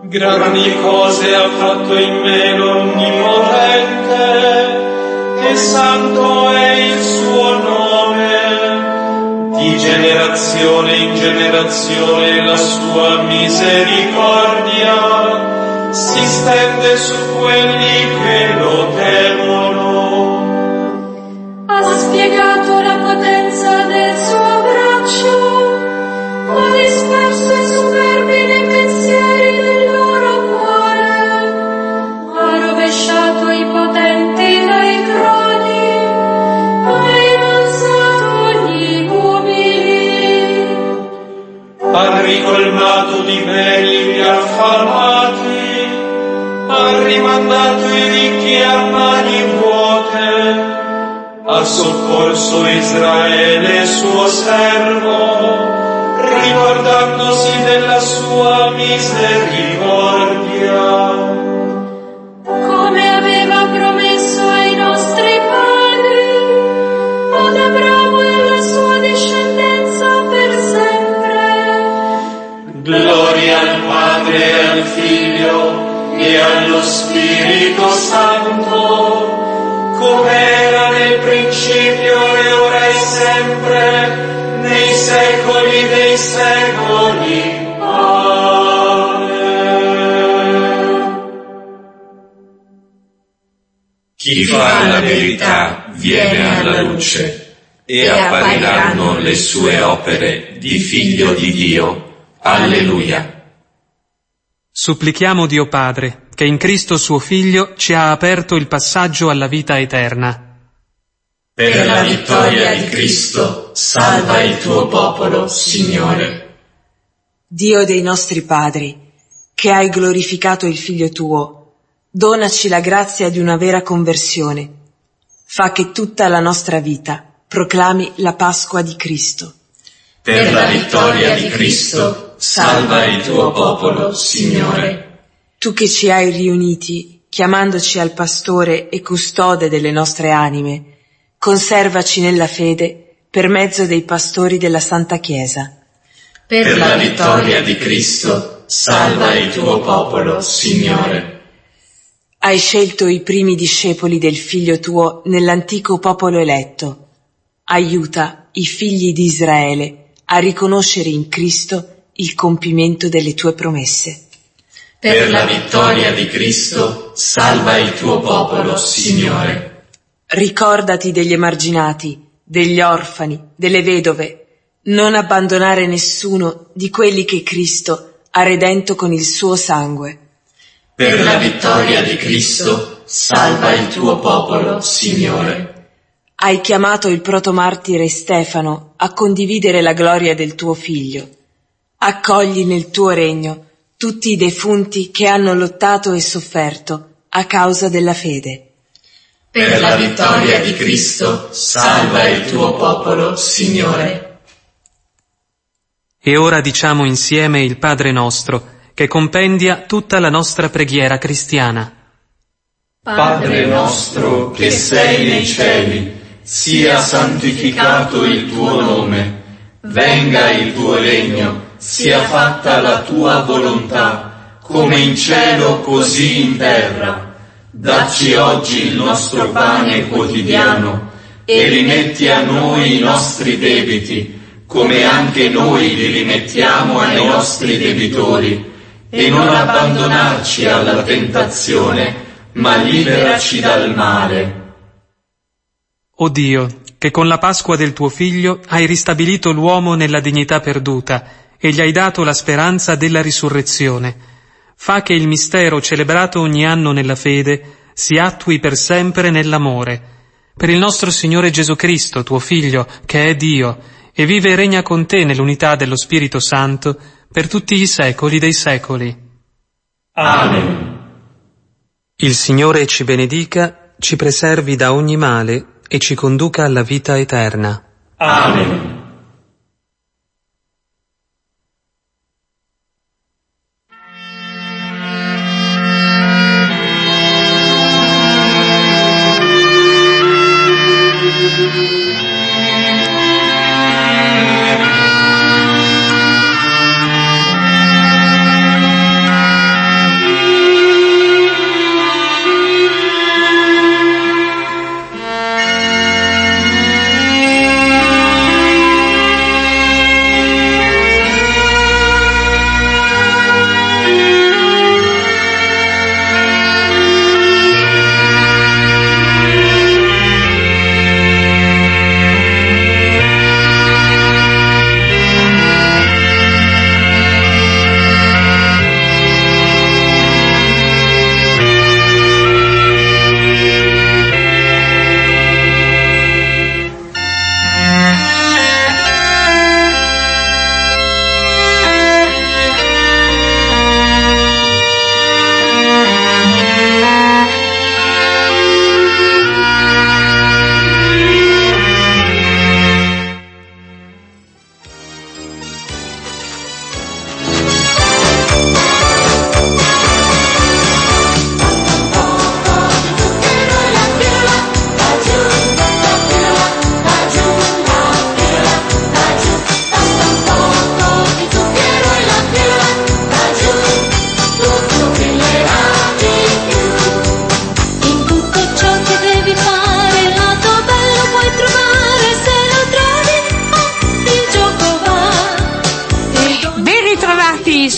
Grandi cose ha fatto in me l'Onnipotente, e santo è il suo nome. Di generazione in generazione la sua misericordia si stende su quelli che lo temono. Ha spiegato la potenza del suo braccio, ha disperso i superbi nei pensieri del loro cuore, ha rovesciato i potenti dai troni, ha innalzato gli umili, Ha ricolmato di beni gli affamati, ha rimandato i ricchi a mani vuote, ha soccorso Israele suo servo, ricordandosi della sua misericordia. come aveva promesso ai nostri padri, ad Abramo e alla sua discendenza per sempre. Gloria al Padre e al Figlio e allo Spirito Santo, come era nel principio e ora e sempre, nei secoli dei secoli. Amen. Chi fa la verità viene alla luce, e appariranno le sue opere di Figlio di Dio. Alleluia. Supplichiamo Dio Padre, che in Cristo suo Figlio ci ha aperto il passaggio alla vita eterna. Per la vittoria di Cristo, salva il tuo popolo, Signore. Dio dei nostri padri, che hai glorificato il Figlio tuo, donaci la grazia di una vera conversione. Fa che tutta la nostra vita proclami la Pasqua di Cristo. Per la vittoria di Cristo, salva il tuo popolo, Signore. Tu che ci hai riuniti, chiamandoci al pastore e custode delle nostre anime, conservaci nella fede per mezzo dei pastori della Santa Chiesa. Per la vittoria di Cristo, salva il tuo popolo, Signore. Hai scelto i primi discepoli del Figlio tuo nell'antico popolo eletto. Aiuta i figli di Israele a riconoscere in Cristo il compimento delle tue promesse. Per la vittoria di Cristo, salva il tuo popolo, Signore. Ricordati degli emarginati, degli orfani, delle vedove. Non abbandonare nessuno di quelli che Cristo ha redento con il suo sangue. Per la vittoria di Cristo, salva il tuo popolo, Signore. Hai chiamato il protomartire Stefano a condividere la gloria del tuo Figlio. Accogli nel tuo regno tutti i defunti che hanno lottato e sofferto a causa della fede. Per la vittoria di Cristo, salva il tuo popolo, Signore. E ora diciamo insieme il Padre nostro, che compendia tutta la nostra preghiera cristiana. Padre nostro che sei nei cieli, sia santificato il tuo nome, venga il tuo regno, sia fatta la tua volontà, come in cielo così in terra. Dacci oggi il nostro pane quotidiano e rimetti a noi i nostri debiti, come anche noi li rimettiamo ai nostri debitori, e non abbandonarci alla tentazione, ma liberaci dal male. O Dio, che con la Pasqua del tuo Figlio hai ristabilito l'uomo nella dignità perduta e gli hai dato la speranza della risurrezione, fa che il mistero celebrato ogni anno nella fede si attui per sempre nell'amore. Per il nostro Signore Gesù Cristo, tuo Figlio, che è Dio, e vive e regna con te nell'unità dello Spirito Santo, per tutti i secoli dei secoli. Amen. Il Signore ci benedica, ci preservi da ogni male e ci conduca alla vita eterna. Amen.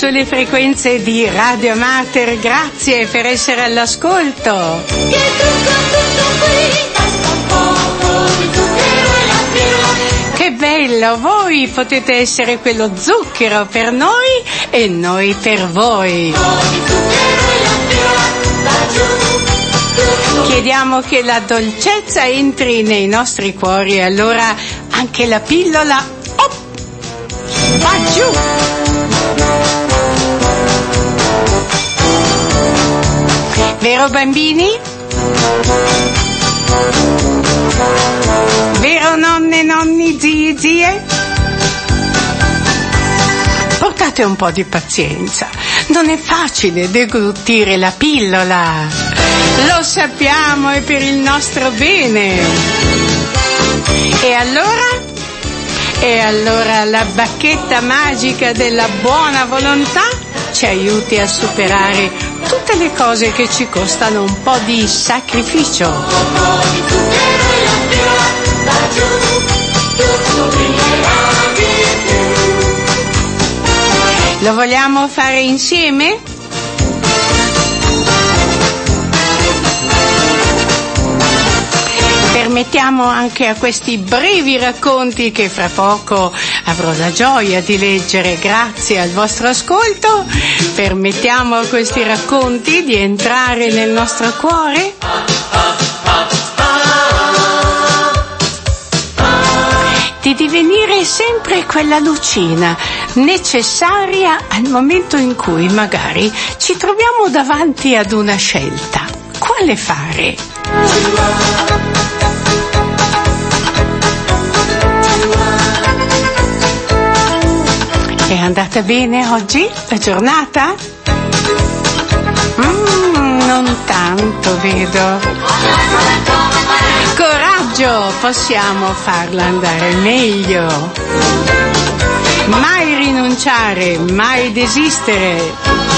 sulle frequenze di Radio Mater. Grazie per essere all'ascolto. Che bello, voi potete essere quello zucchero per noi e noi per voi. Chiediamo che la dolcezza entri nei nostri cuori e allora anche la pillola va giù. Vero bambini? Vero nonne, nonni, zii, zie? Portate un po' di pazienza, non è facile deglutire la pillola, lo sappiamo, è per il nostro bene. E allora la bacchetta magica della buona volontà ci aiuti a superare tutte le cose che ci costano un po' di sacrificio. Lo vogliamo fare insieme? Permettiamo anche a questi brevi racconti che fra poco avrò la gioia di leggere grazie al vostro ascolto, permettiamo a questi racconti di entrare nel nostro cuore? Di divenire sempre quella lucina necessaria al momento in cui magari ci troviamo davanti ad una scelta. Quale fare? È andata bene oggi la giornata? Non tanto, vedo. Coraggio, possiamo farla andare meglio. Mai rinunciare, mai desistere.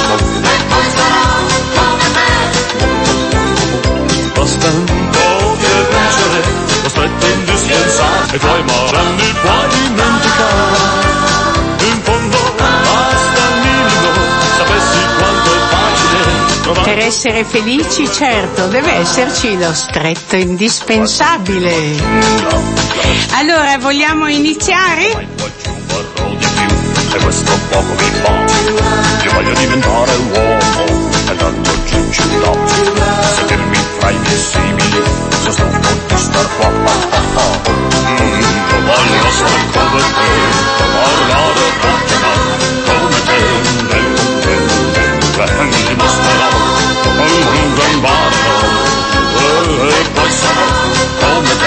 Basta un po' di vincere, lo stretto indispensabile, e tuoi modelli puoi dimenticare. In fondo basta il minimo, sapessi quanto è facile. Per essere felici, certo, deve esserci lo stretto indispensabile. Allora, vogliamo iniziare? E questo poco mi fa, io voglio diventare uomo, e tanto cincilla, sedermi tra i miei simili, se sto di star qua, io voglio essere come te, parlare come te, ti mostrerò, un gran bardo, e poi sarò come te.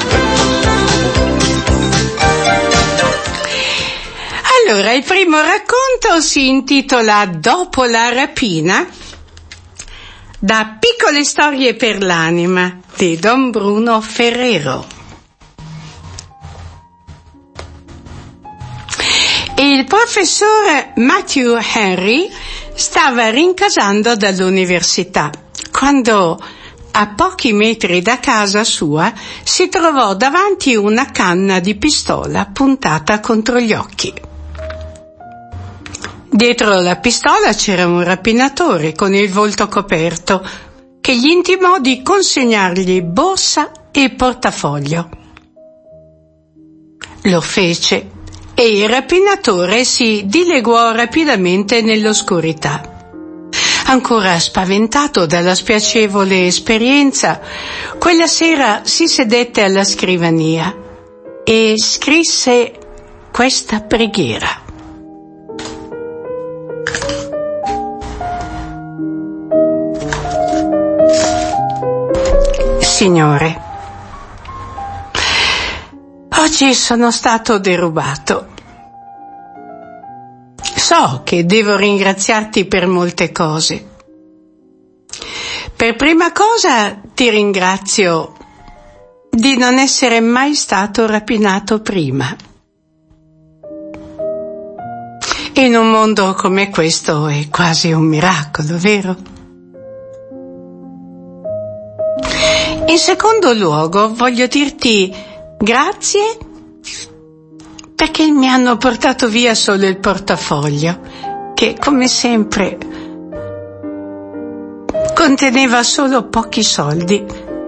Allora, il primo racconto si intitola Dopo la rapina, da Piccole storie per l'anima di Don Bruno Ferrero. Il professor Matthew Henry stava rincasando dall'università quando, a pochi metri da casa sua, si trovò davanti una canna di pistola puntata contro gli occhi. Dietro la pistola c'era un rapinatore con il volto coperto che gli intimò di consegnargli borsa e portafoglio. Lo fece e il rapinatore si dileguò rapidamente nell'oscurità. Ancora spaventato dalla spiacevole esperienza, quella sera si sedette alla scrivania e scrisse questa preghiera. Signore, oggi sono stato derubato. So che devo ringraziarti per molte cose. Per prima cosa ti ringrazio di non essere mai stato rapinato prima. In un mondo come questo è quasi un miracolo, vero? In secondo luogo voglio dirti grazie perché mi hanno portato via solo il portafoglio, che, come sempre, conteneva solo pochi soldi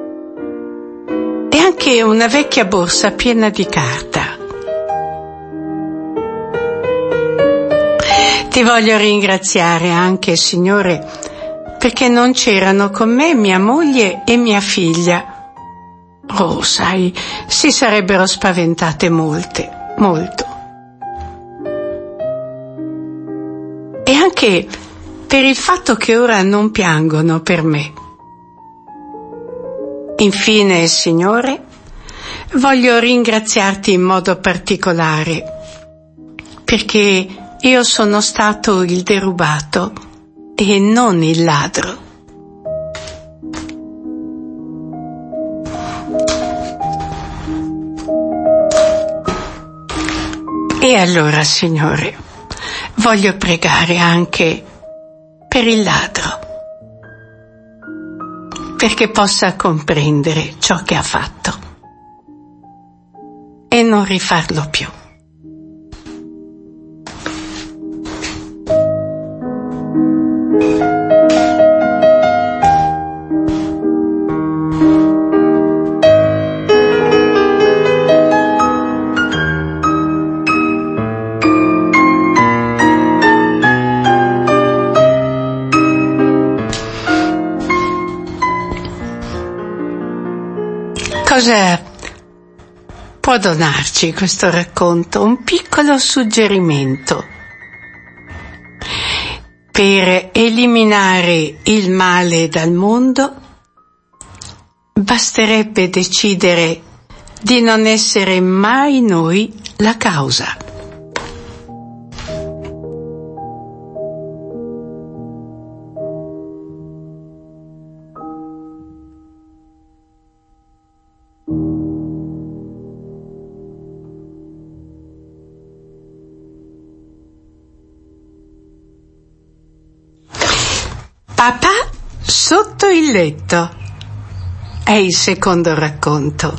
e anche una vecchia borsa piena di carta. Ti voglio ringraziare anche, Signore, perché non c'erano con me mia moglie e mia figlia. Oh, sai, si sarebbero spaventate molto. E anche per il fatto che ora non piangono per me. Infine, Signore, voglio ringraziarti in modo particolare perché io sono stato il derubato e non il ladro. E allora, Signore, voglio pregare anche per il ladro, perché possa comprendere ciò che ha fatto e non rifarlo più. Cosa può donarci questo racconto? Un piccolo suggerimento per eliminare il male dal mondo. Basterebbe decidere di non essere mai noi la causa. Papà sotto il letto è il secondo racconto.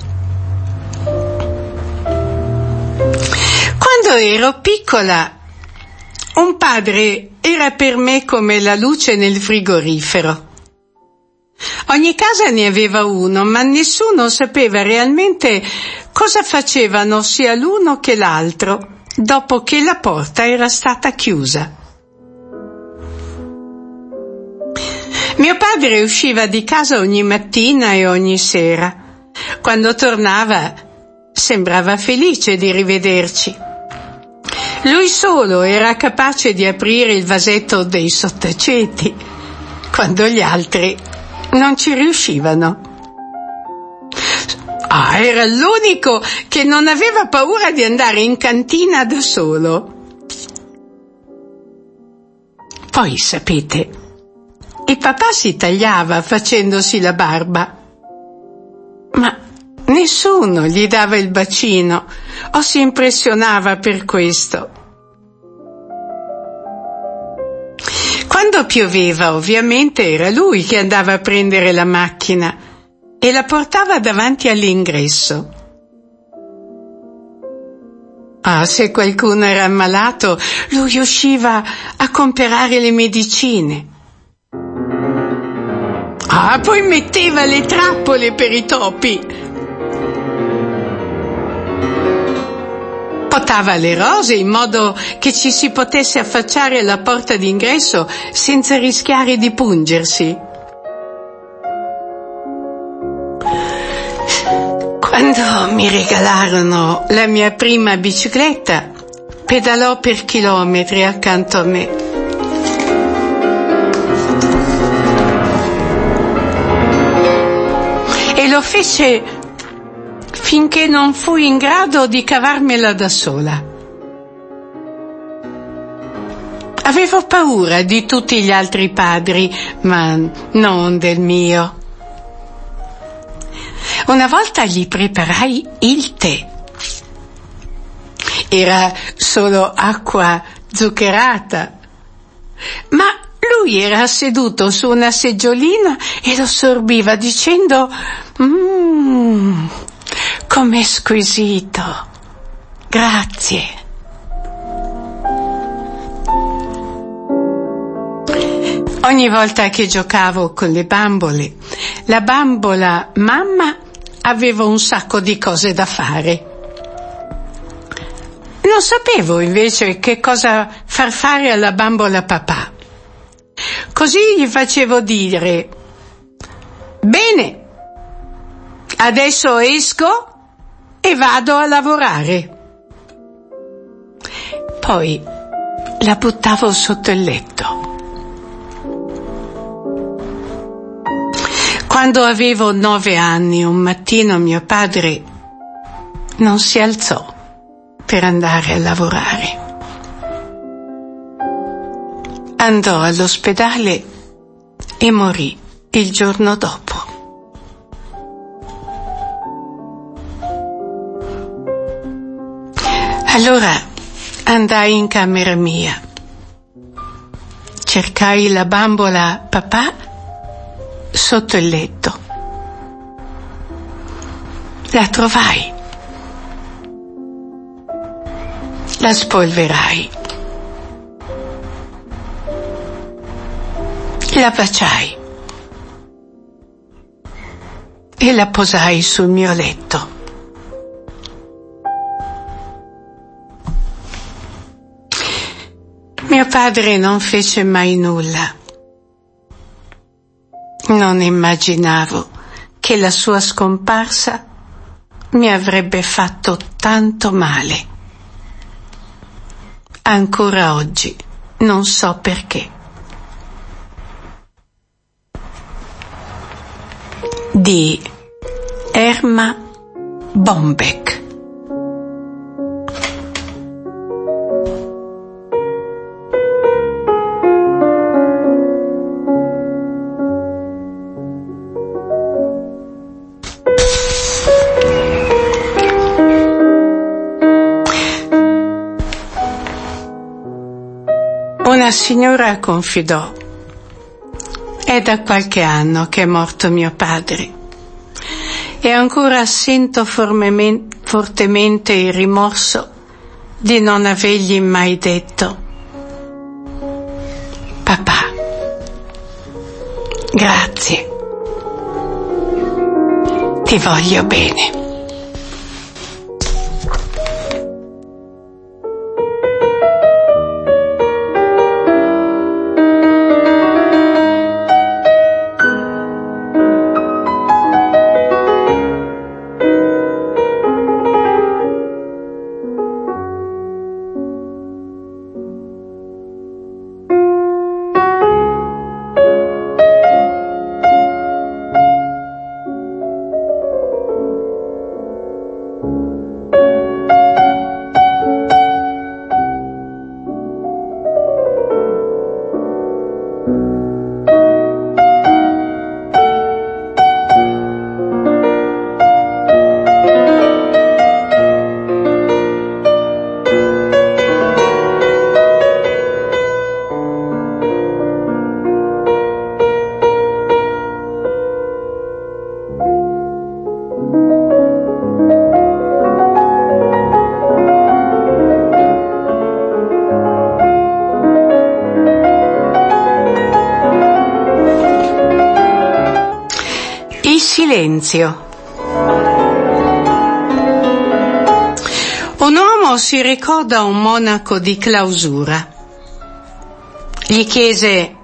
Quando ero piccola, un padre era per me come la luce nel frigorifero. Ogni casa ne aveva uno, ma nessuno sapeva realmente cosa facevano sia l'uno che l'altro dopo che la porta era stata chiusa. Mio padre usciva di casa ogni mattina e ogni sera. Quando tornava, sembrava felice di rivederci. Lui solo era capace di aprire il vasetto dei sottaceti, quando gli altri non ci riuscivano. Era l'unico che non aveva paura di andare in cantina da solo. Poi, sapete, il papà si tagliava facendosi la barba, ma nessuno gli dava il bacino o si impressionava per questo. Quando pioveva, ovviamente, era lui che andava a prendere la macchina e la portava davanti all'ingresso. Se qualcuno era ammalato, lui usciva a comprare le medicine. Poi metteva le trappole per i topi. Potava le rose in modo che ci si potesse affacciare alla porta d'ingresso senza rischiare di pungersi. Quando mi regalarono la mia prima bicicletta, pedalò per chilometri accanto a me. E lo fece finché non fui in grado di cavarmela da sola. Avevo paura di tutti gli altri padri, ma non del mio. Una volta gli preparai il tè. Era solo acqua zuccherata, ma lui era seduto su una seggiolina e lo sorbiva dicendo: com'è squisito, grazie. Ogni volta che giocavo con le bambole, la bambola mamma aveva un sacco di cose da fare. Non sapevo invece che cosa far fare alla bambola papà. Così gli facevo dire: bene, adesso esco e vado a lavorare. Poi la buttavo sotto il letto. Quando avevo 9 anni, un mattino mio padre non si alzò per andare a lavorare. Andò all'ospedale e morì il giorno dopo. Allora andai in camera mia, cercai la bambola papà sotto il letto. La trovai, la spolverai, la baciai e la posai sul mio letto. Mio padre non fece mai nulla. Non immaginavo che la sua scomparsa mi avrebbe fatto tanto male. Ancora oggi non so perché. Di Erma Bombeck. Una signora confidò: è da qualche anno che è morto mio padre e ancora sento fortemente il rimorso di non avergli mai detto: papà, grazie, ti voglio bene. Silenzio. Un uomo si recò da un monaco di clausura. Gli chiese: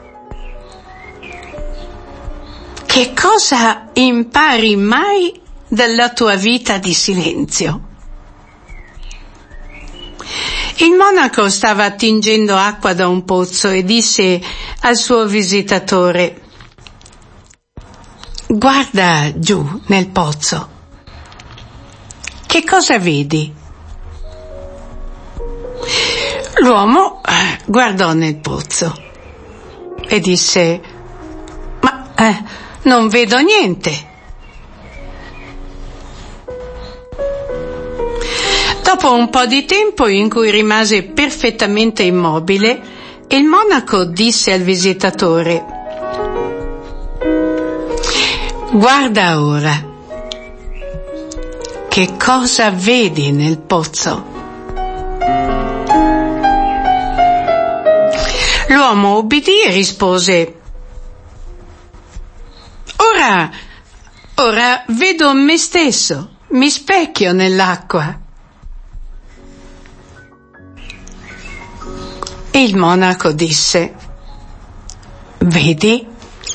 che cosa impari mai dalla tua vita di silenzio? Il monaco stava attingendo acqua da un pozzo e disse al suo visitatore: guarda giù nel pozzo. Che cosa vedi? L'uomo guardò nel pozzo e disse: ma non vedo niente. Dopo un po' di tempo in cui rimase perfettamente immobile, il monaco disse al visitatore: guarda ora, che cosa vedi nel pozzo? L'uomo obbedì e rispose: Ora vedo me stesso, mi specchio nell'acqua. E il monaco disse: Vedi,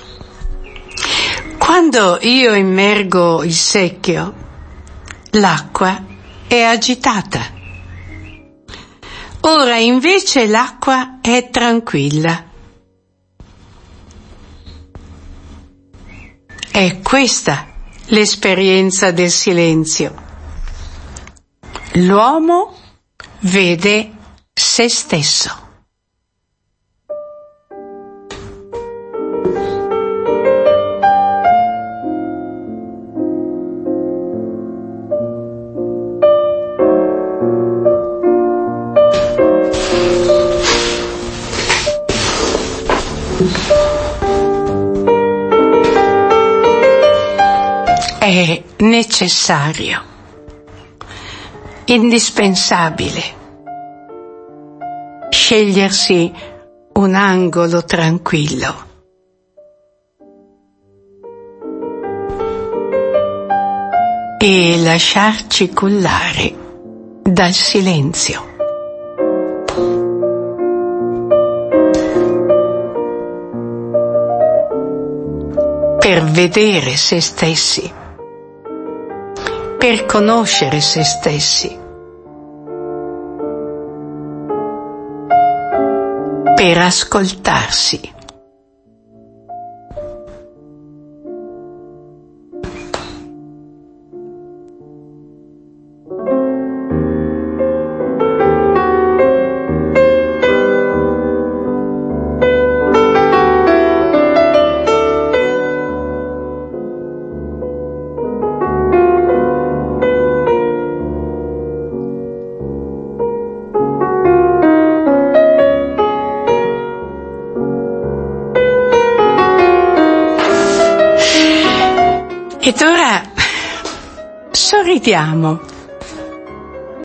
quando io immergo il secchio, l'acqua è agitata. Ora invece l'acqua è tranquilla. È questa l'esperienza del silenzio. L'uomo vede se stesso. È necessario, indispensabile, scegliersi un angolo tranquillo. E lasciarci cullare dal silenzio. Per vedere se stessi, per conoscere se stessi, per ascoltarsi. Ed ora sorridiamo